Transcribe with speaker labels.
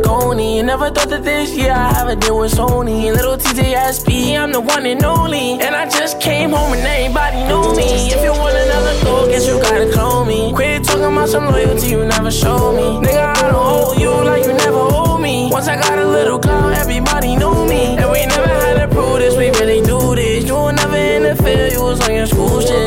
Speaker 1: Coney. Never thought that this year I have a deal with Sony. Little TJSP, I'm the one and only. And I just came home and everybody know me. If you want another go, guess you gotta clone me. Quit talking about some loyalty you never show me. Nigga, I don't owe you like you never owe me. Once I got a little clout, everybody knew me. And we never had to prove this, we really do this. You will never interfere, you was on your school shit.